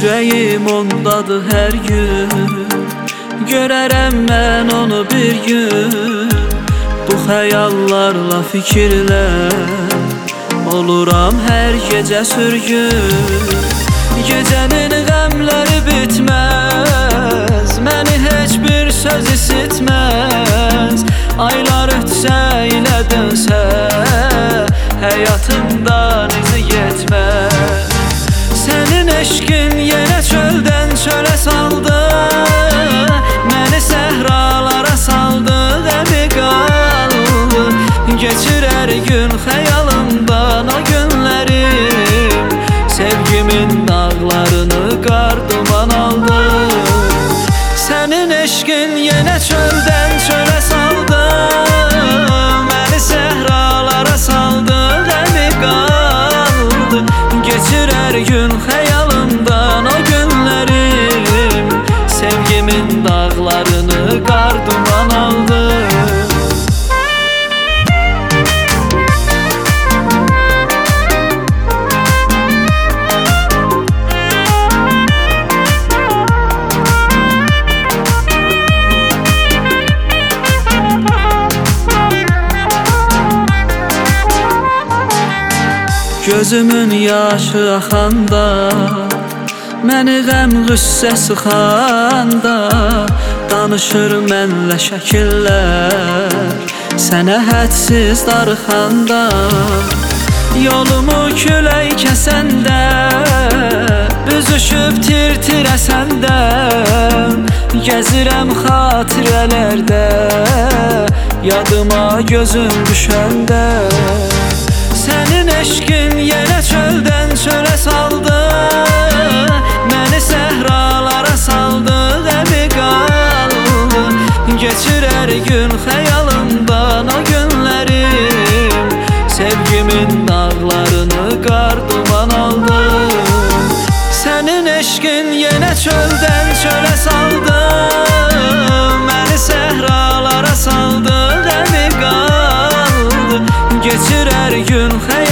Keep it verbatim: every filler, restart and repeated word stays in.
Ürəyim ondadır hər gün, görərəm mən onu bir gün. Bu xəyallarla fikirlər, oluram hər gecə sürgün. Gecənin qəmləri bitməz, məni heç bir söz isitməz. Aylar ötsə ilə dönsə, həyatımdan izi yetməz. Sənin eşqin yenə çöldən çölə saldı, məni səhralara saldı, qəmi qaldı. Geçir hər gün xəyalımdan o günlərim, sevgimin dağlarını qar duman aldı. Sənin eşqin yenə çöldən çölə saldı, məni səhralara saldı, qəmi qaldı. Geçir hər gün xəyalımdan o günlərim, sevgimin dağlarını qar duman aldı. Gözümün yaşı axanda, məni qəm qüssə sıxanda, danışır mənlə şəkillər, sənə hədsiz darıxanda. Yolumu külək kəsəndə, büzüşüb tir-tir əsəndə, gəzirəm xatirələrdə, yadıma gözüm düşəndə. Sənin eşqin yenə çöldən çölə saldı, məni səhralara saldı, qəmi qaldı. Geçir hər gün xəyalımdan o günlərim, sevgimin dağlarını qar duman aldı. Sənin eşqin yenə çöldən çölə saldı, məni səhralara saldı, qəmi qaldı. Geçir hər gün xəyalımdan